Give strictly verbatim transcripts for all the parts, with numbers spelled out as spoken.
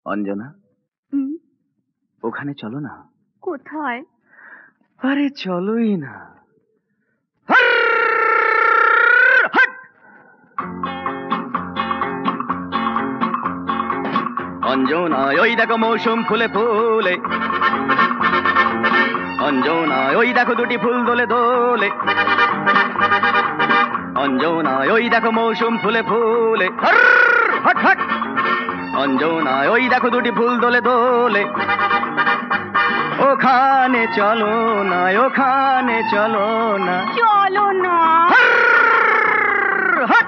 অঞ্জনা, হুম, ওখানে চলো না। কোথায়? আরে চলোই না। অঞ্জনা, ওই দেখো মৌসুম ফুলে ফুলে। অঞ্জনা, ওই দেখো দুটি ফুল দোলে দোলে। অঞ্জনা, ওই দেখো মৌসুম ফুলে ফুলে। Hot hot. অঞ্জনা, ওই দেখো দুটি ফুল দোলে দোলে। ওখানে চলো না, ওখানে চলো না। চলো না। হট।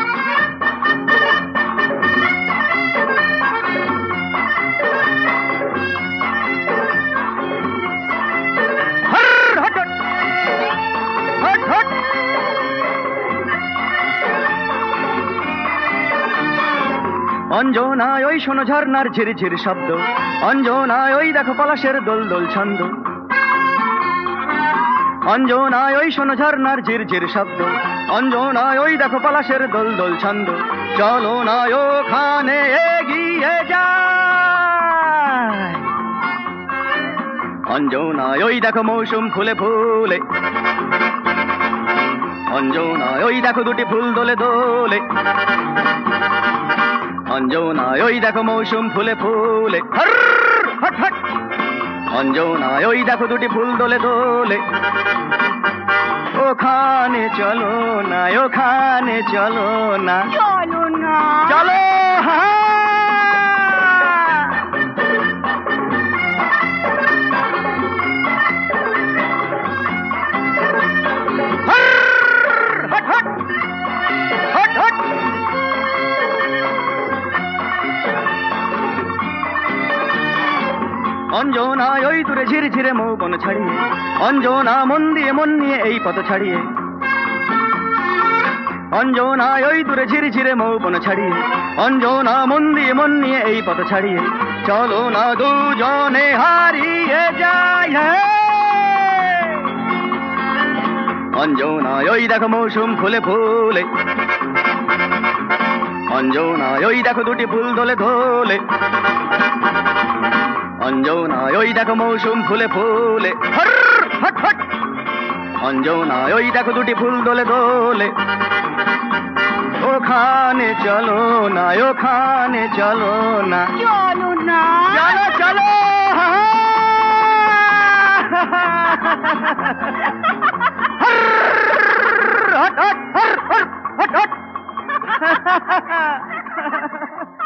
অঞ্জনায় ওই শোনো ঝর্ণার ঝিরঝির শব্দ। অঞ্জনায় ওই দেখো পলাশের দোল দোল ছন্দ। অঞ্জনায় ওই শোনো ঝর্ণার ঝিরঝির শব্দ। অঞ্জনায় ওই দেখো পলাশের দোল দোল ছন্দ। চলো না ওখানে এগিয়ে যায়। অঞ্জনায় ওই দেখো মৌসুম ফুলে ফুলে। অঞ্জনায় ওই দেখো দুটি ফুল দোলে দোলে। অঞ্জনায় ওই দেখো মৌসুম ফুলে ফুলে। Hot hot. অঞ্জনায় ওই দেখো দুটি ফুল দোলে দোলে। ওখানে চলো না, ওখানে চলো না। চলো না। চলো। অঞ্জনা ওই দূরে ঝিরে ঝিরে মৌবন ছাড়িয়ে। অঞ্জনা মন দিয়ে মন নিয়ে এই পথ ছাড়িয়ে। অঞ্জনা ওই দূরে ঝিরে ঝিরে মৌবন ছাড়িয়ে। অঞ্জনা মন দিয়ে মন নিয়ে এই পথ ছাড়িয়ে। চলো না দুজনে হারিয়ে যাই। অঞ্জনা ওই দেখো মৌসুম ফুলে ফুলে। অঞ্জনা ওই দেখো দুটি ফুল দোলে দোলে। অঞ্জনা ওই দেখো মৌসুম ফুলে ফুলে। Hot hot. অঞ্জনা ওই দেখো দুটি ফুল দোলে দোলে। ওখানে চলো না, ওখানে চলো না। চলো না। চলো চলো। হট হট হট হট হট।